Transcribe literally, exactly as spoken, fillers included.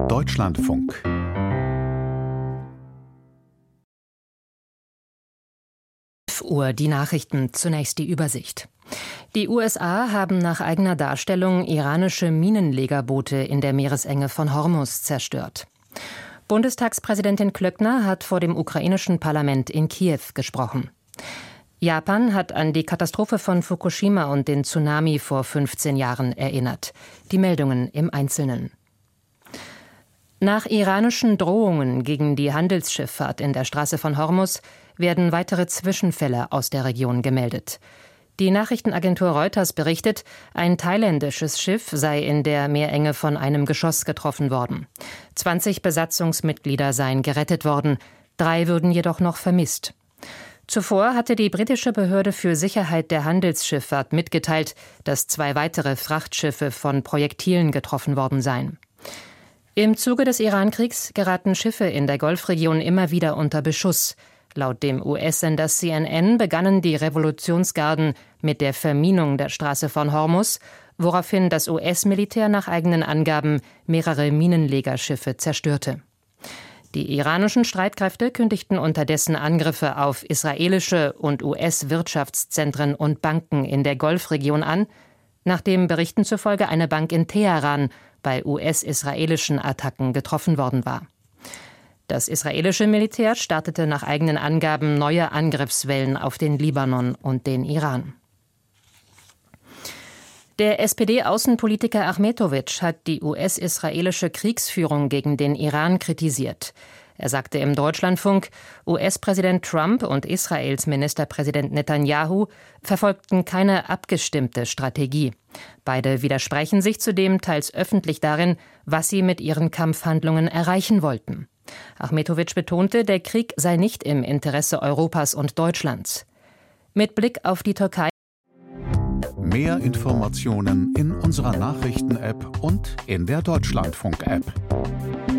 Deutschlandfunk. Uhr die Nachrichten, zunächst die Übersicht. Die U S A haben nach eigener Darstellung iranische Minenlegerboote in der Meeresenge von Hormuz zerstört. Bundestagspräsidentin Klöckner hat vor dem ukrainischen Parlament in Kiew gesprochen. Japan hat an die Katastrophe von Fukushima und den Tsunami vor fünfzehn Jahren erinnert. Die Meldungen im Einzelnen. Nach iranischen Drohungen gegen die Handelsschifffahrt in der Straße von Hormuz werden weitere Zwischenfälle aus der Region gemeldet. Die Nachrichtenagentur Reuters berichtet, ein thailändisches Schiff sei in der Meerenge von einem Geschoss getroffen worden. zwanzig Besatzungsmitglieder seien gerettet worden, drei würden jedoch noch vermisst. Zuvor hatte die britische Behörde für Sicherheit der Handelsschifffahrt mitgeteilt, dass zwei weitere Frachtschiffe von Projektilen getroffen worden seien. Im Zuge des Irankriegs geraten Schiffe in der Golfregion immer wieder unter Beschuss. Laut dem U S-Sender C N N begannen die Revolutionsgarden mit der Verminung der Straße von Hormuz, woraufhin das U S-Militär nach eigenen Angaben mehrere Minenlegerschiffe zerstörte. Die iranischen Streitkräfte kündigten unterdessen Angriffe auf israelische und U S-Wirtschaftszentren und Banken in der Golfregion an, nachdem Berichten zufolge eine Bank in Teheran bei U S-israelischen Attacken getroffen worden war. Das israelische Militär startete nach eigenen Angaben neue Angriffswellen auf den Libanon und den Iran. Der S P D-Außenpolitiker Achmetowitsch hat die U S-israelische Kriegsführung gegen den Iran kritisiert. Er sagte im Deutschlandfunk, U S-Präsident Trump und Israels Ministerpräsident Netanyahu verfolgten keine abgestimmte Strategie. Beide widersprechen sich zudem teils öffentlich darin, was sie mit ihren Kampfhandlungen erreichen wollten. Achmetowitsch betonte, der Krieg sei nicht im Interesse Europas und Deutschlands. Mit Blick auf die Türkei. Mehr Informationen in unserer Nachrichten-App und in der Deutschlandfunk-App.